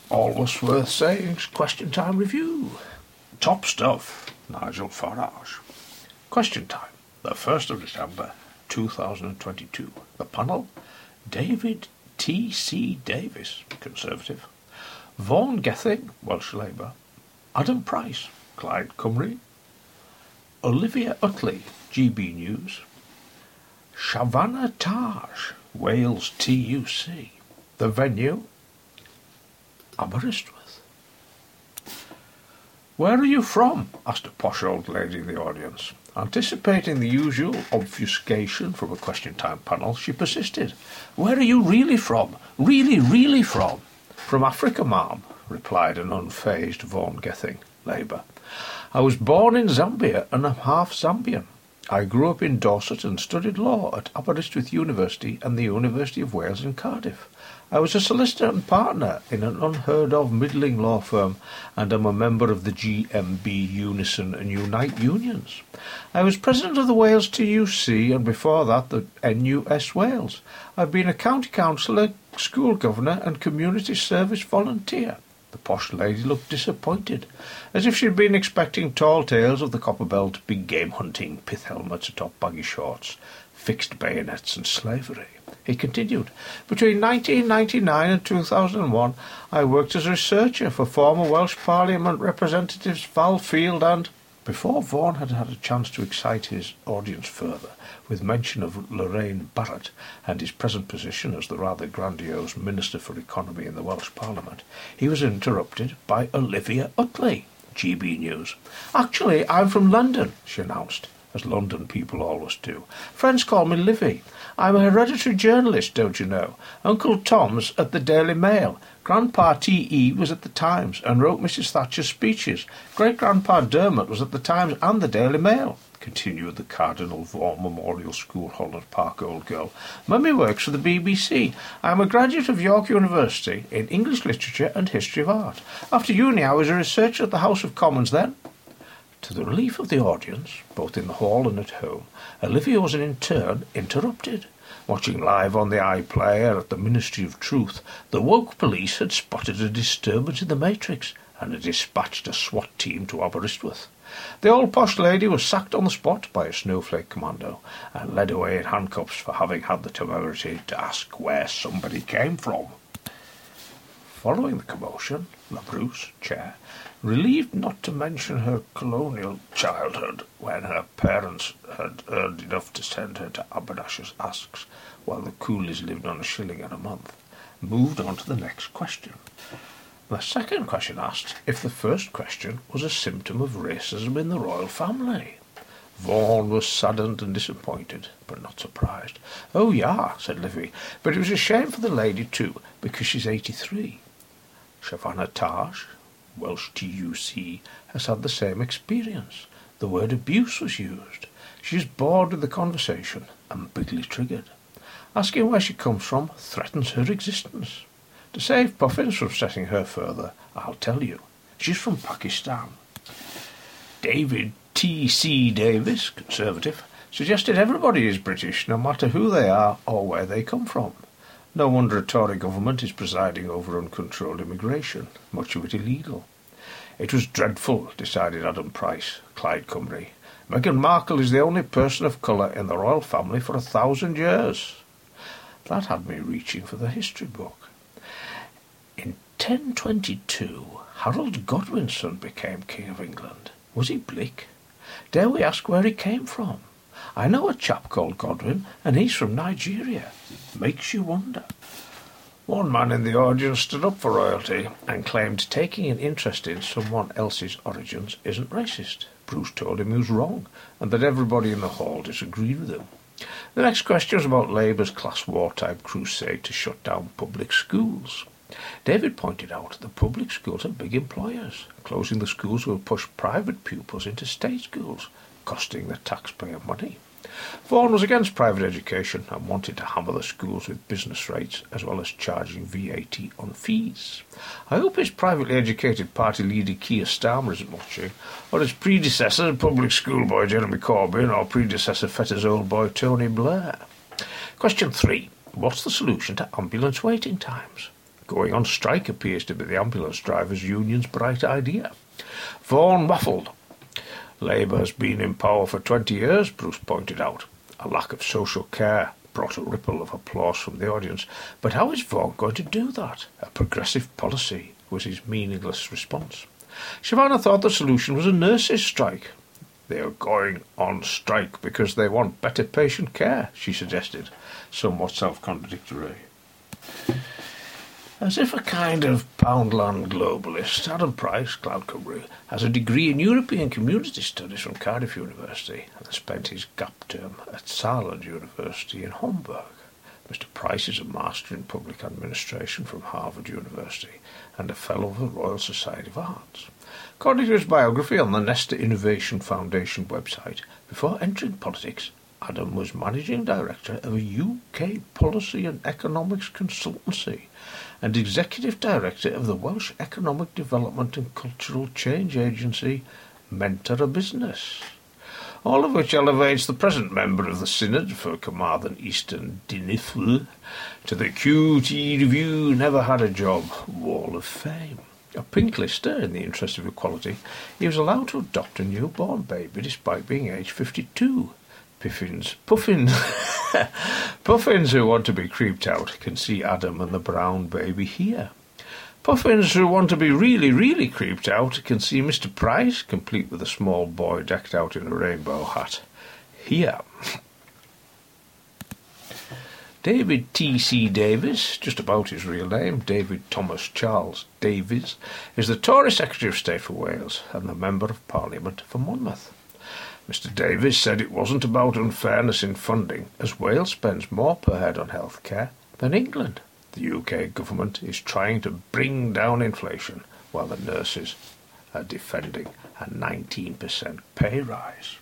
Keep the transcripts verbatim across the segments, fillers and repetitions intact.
Always worth saying, question time review. Top stuff, Nigel Farage. Question time, the first of December two thousand twenty-two. The panel, David T C Davis, Conservative, Vaughan Gething, Welsh Labour, Adam Price, Clyde Cymru, Olivia Utley, G B News, Shavana Taj, Wales T U C. The venue, Aberystwyth. "Where are you from?" asked a posh old lady in the audience. Anticipating the usual obfuscation from a question time panel, she persisted. "Where are you really from? Really, really from?" "From Africa, ma'am," replied an unfazed Vaughan Gething, Labour. "I was born in Zambia and am half Zambian. I grew up in Dorset and studied law at Aberystwyth University and the University of Wales in Cardiff. I was a solicitor and partner in an unheard-of middling law firm and am a member of the G M B Unison and Unite unions. I was president of the Wales T U C and before that the N U S Wales. I've been a county councillor, school governor and community service volunteer." The posh lady looked disappointed, as if she had been expecting tall tales of the copper belt, big game hunting, pith helmets atop baggy shorts, fixed bayonets and slavery. He continued, "Between nineteen ninety-nine and two thousand one, I worked as a researcher for former Welsh Parliament representatives Val Field and—" Before Vaughan had had a chance to excite his audience further, with mention of Lorraine Barrett and his present position as the rather grandiose Minister for Economy in the Welsh Parliament, he was interrupted by Olivia Utley, G B News. "Actually, I'm from London," she announced, as London people always do. "Friends call me Livy. I'm a hereditary journalist, don't you know? Uncle Tom's at the Daily Mail. Grandpa T E was at the Times and wrote Missus Thatcher's speeches. Great-grandpa Dermot was at the Times and the Daily Mail," continued the Cardinal Vaughan Memorial School, Holland Park old girl. "Mummy works for the B B C. I'm a graduate of York University in English Literature and History of Art. After uni I was a researcher at the House of Commons then." To the relief of the audience, both in the hall and at home, Olivia was in turn interrupted. Watching live on the iPlayer at the Ministry of Truth, the woke police had spotted a disturbance in the Matrix and had dispatched a SWAT team to Aberystwyth. The old posh lady was sacked on the spot by a snowflake commando and led away in handcuffs for having had the temerity to ask where somebody came from. Following the commotion, La Bruce, chair, relieved not to mention her colonial childhood when her parents had earned enough to send her to Aberdasher's Asks while the coolies lived on a shilling and a month, moved on to the next question. The second question asked if the first question was a symptom of racism in the royal family. Vaughan was saddened and disappointed, but not surprised. "Oh, yeah," said Livy, "but it was a shame for the lady too, because she's eighty-three. Shavana Taj, Welsh T U C, has had the same experience. The word abuse was used. She is bored with the conversation and bigly triggered. Asking where she comes from threatens her existence. To save Puffins from setting her further, I'll tell you. She's from Pakistan." David T C Davis, Conservative, suggested everybody is British, no matter who they are or where they come from. No wonder a Tory government is presiding over uncontrolled immigration, much of it illegal. "It was dreadful," decided Adam Price, Clyde Cymru. "Meghan Markle is the only person of colour in the royal family for a thousand years." That had me reaching for the history book. In ten twenty-two, Harold Godwinson became King of England. Was he Blick? Dare we ask where he came from? I know a chap called Godwin, and he's from Nigeria. Makes you wonder. One man in the audience stood up for royalty and claimed taking an interest in someone else's origins isn't racist. Bruce told him he was wrong, and that everybody in the hall disagreed with him. The next question was about Labour's class wartime crusade to shut down public schools. David pointed out that public schools are big employers. Closing the schools will push private pupils into state schools, costing the taxpayer money. Vaughan was against private education and wanted to hammer the schools with business rates as well as charging V A T on fees. I hope his privately educated party leader Keir Starmer isn't watching, or his predecessor, public school boy Jeremy Corbyn, or predecessor Fetter's old boy Tony Blair. Question three. What's the solution to ambulance waiting times? Going on strike appears to be the ambulance drivers' union's bright idea. Vaughan waffled. Labour has been in power for twenty years, Bruce pointed out. A lack of social care brought a ripple of applause from the audience. But how is Vaughan going to do that? A progressive policy, was his meaningless response. Shavana thought the solution was a nurses' strike. They are going on strike because they want better patient care, she suggested, somewhat self-contradictory. As if a kind of Poundland globalist, Adam Price, Cloud Cymru, has a degree in European Community Studies from Cardiff University and spent his gap term at Saarland University in Hamburg. Mister Price is a Master in Public Administration from Harvard University and a Fellow of the Royal Society of Arts. According to his biography on the Nesta Innovation Foundation website, before entering politics, Adam was Managing Director of a U K policy and economics consultancy and Executive Director of the Welsh Economic Development and Cultural Change Agency, Mentor a Business. All of which elevates the present member of the Synod for Carmarthen Eastern Dinifl to the Q T Review Never Had a Job Wall of Fame. A pink lister in the interest of equality, he was allowed to adopt a newborn baby despite being aged fifty-two. Puffins, puffins, puffins who want to be creeped out can see Adam and the brown baby here. Puffins who want to be really, really creeped out can see Mister Price, complete with a small boy decked out in a rainbow hat, here. David T C Davis, just about his real name, David Thomas Charles Davies, is the Tory Secretary of State for Wales and the Member of Parliament for Monmouth. Mister Davies said it wasn't about unfairness in funding, as Wales spends more per head on health care than England. The U K government is trying to bring down inflation, while the nurses are defending a nineteen percent pay rise.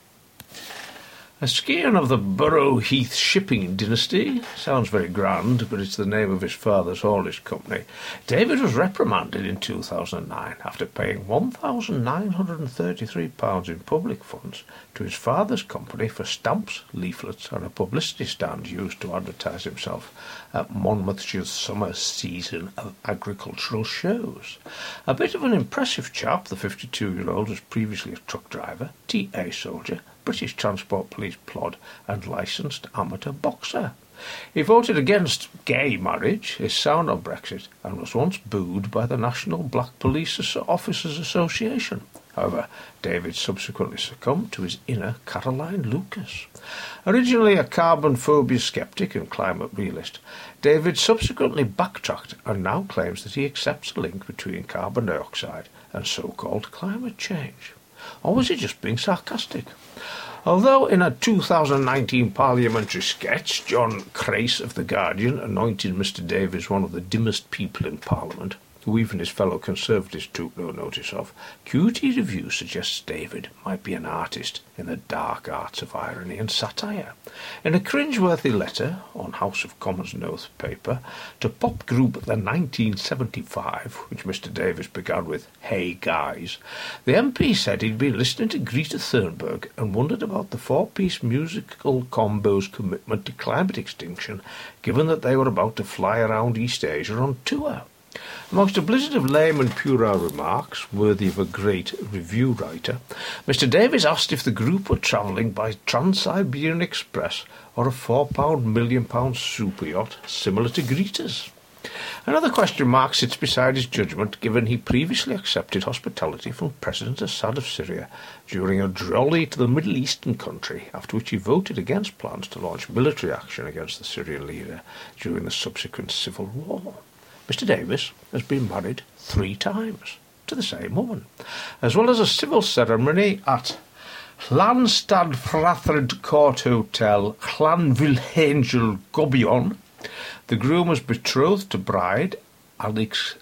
A scion of the Borough Heath shipping dynasty, sounds very grand, but it's the name of his father's haulage company. David was reprimanded in two thousand nine after paying one thousand nine hundred thirty-three pounds in public funds to his father's company for stamps, leaflets and a publicity stand used to advertise himself at Monmouthshire's summer season of agricultural shows. A bit of an impressive chap, the fifty-two-year-old was previously a truck driver, T A soldier, British Transport Police plod and licensed amateur boxer. He voted against gay marriage, is sound on Brexit, and was once booed by the National Black Police Officers Association. However, David subsequently succumbed to his inner Caroline Lucas. Originally a carbon phobia skeptic and climate realist, David subsequently backtracked and now claims that he accepts a link between carbon dioxide and so-called climate change. Or was he just being sarcastic? Although in a two thousand nineteen parliamentary sketch, John Crace of The Guardian anointed Mister Davies one of the dimmest people in Parliament, who even his fellow Conservatives took no notice of, Q T Review suggests David might be an artist in the dark arts of irony and satire. In a cringeworthy letter on House of Commons note paper to pop group The nineteen seventy-five, which Mister Davies began with, "Hey guys," the M P said he'd been listening to Greta Thunberg and wondered about the four-piece musical combo's commitment to climate extinction, given that they were about to fly around East Asia on tour. Amongst a blizzard of lame and puerile remarks, worthy of a great review writer, Mister Davies asked if the group were travelling by Trans-Siberian Express or a four pound million pound super yacht similar to Greta's. Another question mark sits beside his judgment, given he previously accepted hospitality from President Assad of Syria during a jolly to the Middle Eastern country, after which he voted against plans to launch military action against the Syrian leader during the subsequent civil war. Mister Davies has been married three times to the same woman, as well as a civil ceremony at Llanstad Frathred Court Hotel, Llanvilhangel, Gobion. The groom was betrothed to bride Alex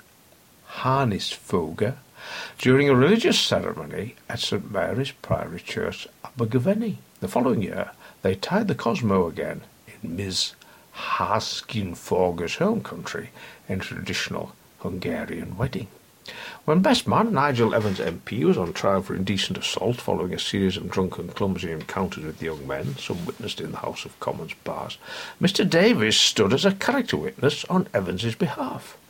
Harnisfoger during a religious ceremony at St Mary's Priory Church, Abergavenny. The following year, they tied the Cosmo again in Miz Haskinfoger's home country in a traditional Hungarian wedding. When best man Nigel Evans M P was on trial for indecent assault following a series of drunken clumsy encounters with young men, some witnessed in the House of Commons bars, Mister Davies stood as a character witness on Evans's behalf.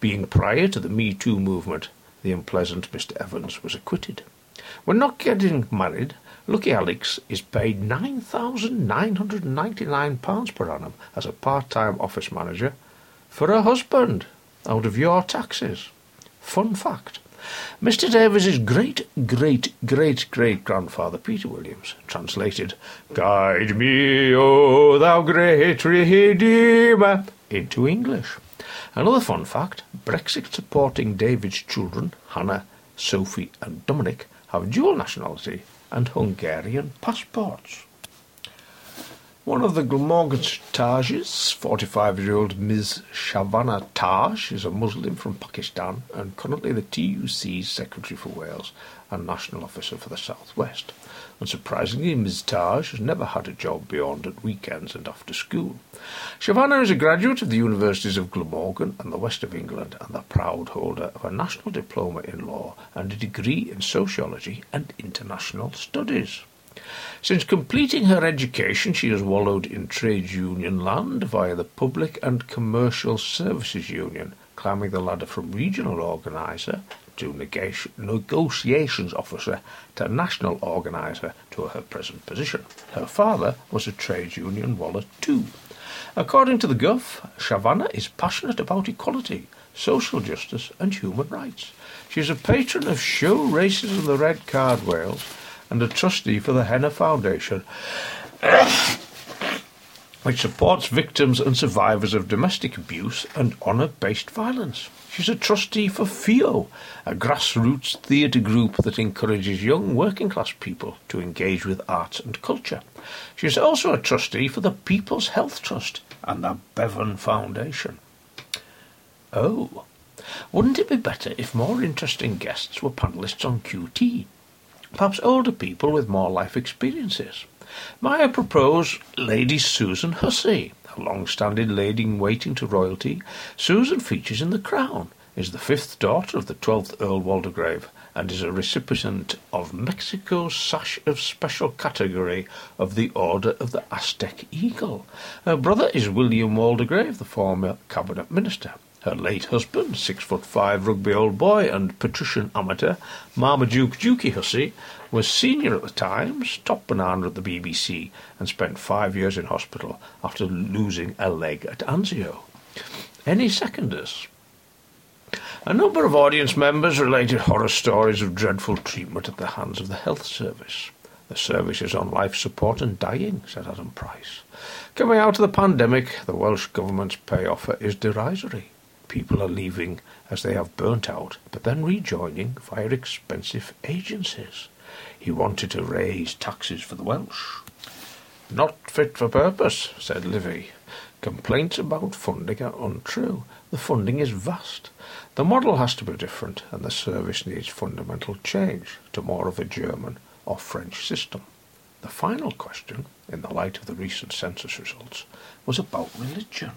Being prior to the Me Too movement, the unpleasant Mister Evans was acquitted. When not getting married, Lucky Alex is paid nine thousand nine hundred ninety-nine pounds per annum as a part-time office manager for her husband, out of your taxes. Fun fact. Mister Davis's great-great-great-great-grandfather, Peter Williams, translated, "Guide me, O thou great Redeemer," into English. Another fun fact, Brexit-supporting David's children, Hannah, Sophie and Dominic, have dual nationality and Hungarian passports. One of the Glamorgan Tajes, forty-five-year-old Miz Shavana Taj, is a Muslim from Pakistan and currently the T U C's Secretary for Wales and National Officer for the South West. Unsurprisingly, Miz Taj has never had a job beyond at weekends and after school. Shavana is a graduate of the Universities of Glamorgan and the West of England and the proud holder of a national diploma in law and a degree in sociology and international studies. Since completing her education, she has wallowed in trade union land via the Public and Commercial Services Union, climbing the ladder from regional organiser to negotiations officer to national organiser to her present position. Her father was a trade union waller too. According to the Gov, Shavana is passionate about equality, social justice and human rights. She is a patron of show races in the Red Card Wales and a trustee for the Henna Foundation, which supports victims and survivors of domestic abuse and honour-based violence. She's a trustee for F I O, a grassroots theatre group that encourages young working-class people to engage with arts and culture. She is also a trustee for the People's Health Trust and the Bevan Foundation. Oh, wouldn't it be better if more interesting guests were panellists on Q T? Perhaps older people with more life experiences. May I propose Lady Susan Hussey, a long-standing lady-in-waiting to royalty. Susan features in The Crown, is the fifth daughter of the twelfth Earl Waldegrave, and is a recipient of Mexico's Sash of Special Category of the Order of the Aztec Eagle. Her brother is William Waldegrave, the former cabinet minister. Her late husband, six-foot-five rugby old boy and patrician amateur, Marmaduke Dukey Hussey, was senior at the Times, top banana at the B B C, and spent five years in hospital after losing a leg at Anzio. Any seconders? A number of audience members related horror stories of dreadful treatment at the hands of the health service. The service is on life support and dying, said Adam Price. Coming out of the pandemic, the Welsh Government's pay offer is derisory. People are leaving as they have burnt out, but then rejoining via expensive agencies. He wanted to raise taxes for the Welsh. Not fit for purpose, said Livy. Complaints about funding are untrue. The funding is vast. The model has to be different, and the service needs fundamental change to more of a German or French system. The final question, in the light of the recent census results, was about religion.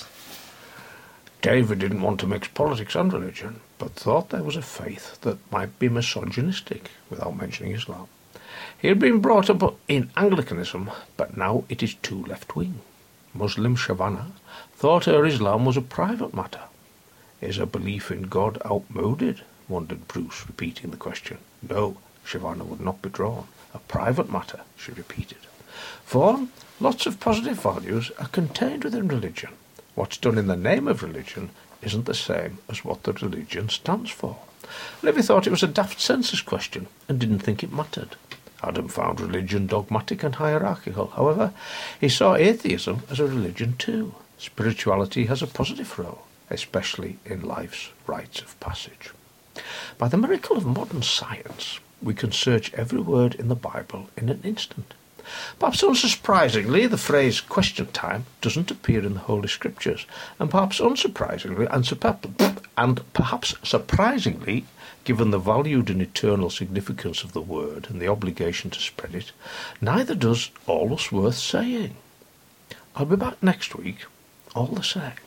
David didn't want to mix politics and religion, but thought there was a faith that might be misogynistic, without mentioning Islam. He had been brought up in Anglicanism, but now it is too left-wing. Muslim Shavana thought her Islam was a private matter. Is her belief in God outmoded? Wondered Bruce, repeating the question. No, Shavana would not be drawn. A private matter, she repeated. For lots of positive values are contained within religion. What's done in the name of religion isn't the same as what the religion stands for. Livy thought it was a daft census question and didn't think it mattered. Adam found religion dogmatic and hierarchical. However, he saw atheism as a religion too. Spirituality has a positive role, especially in life's rites of passage. By the miracle of modern science, we can search every word in the Bible in an instant. Perhaps unsurprisingly, the phrase question time doesn't appear in the Holy Scriptures, and perhaps unsurprisingly, and, super- and perhaps surprisingly, given the valued and eternal significance of the word and the obligation to spread it, neither does all us worth saying. I'll be back next week, all the same.